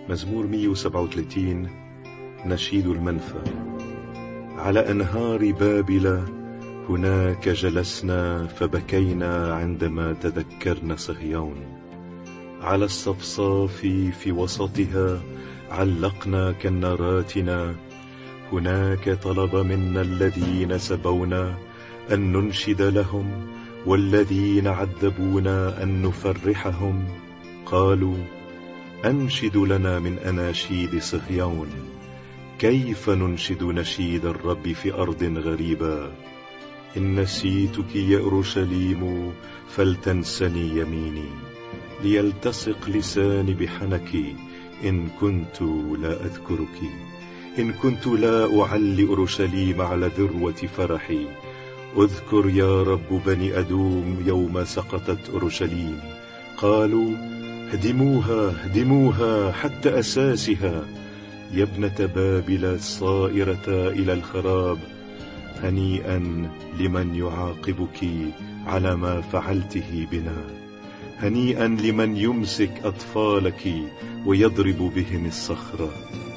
مزمور 137. نشيد المنفى. على أنهار بابل هناك جلسنا فبكينا عندما تذكرنا صهيون. على الصفصاف في وسطها علقنا كناراتنا. هناك طلب منا الذين سبونا أن ننشد لهم، والذين عذبونا أن نفرحهم. قالوا: أنشد لنا من أناشيد صهيون. كيف ننشد نشيد الرب في أرض غريبة؟ إن نسيتك يا أورشليم فلتنسني يميني، ليلتصق لساني بحنك إن كنت لا أذكرك. إن كنت لا أعلي أورشليم على ذروة فرحي. اذكر يا رب بني أدوم يوم سقطت أورشليم. قالوا: هدموها هدموها حتى أساسها، يا ابنة بابل الصائرة إلى الخراب. هنيئا لمن يعاقبك على ما فعلته بنا. هنيئا لمن يمسك أطفالك ويضرب بهم الصخرة.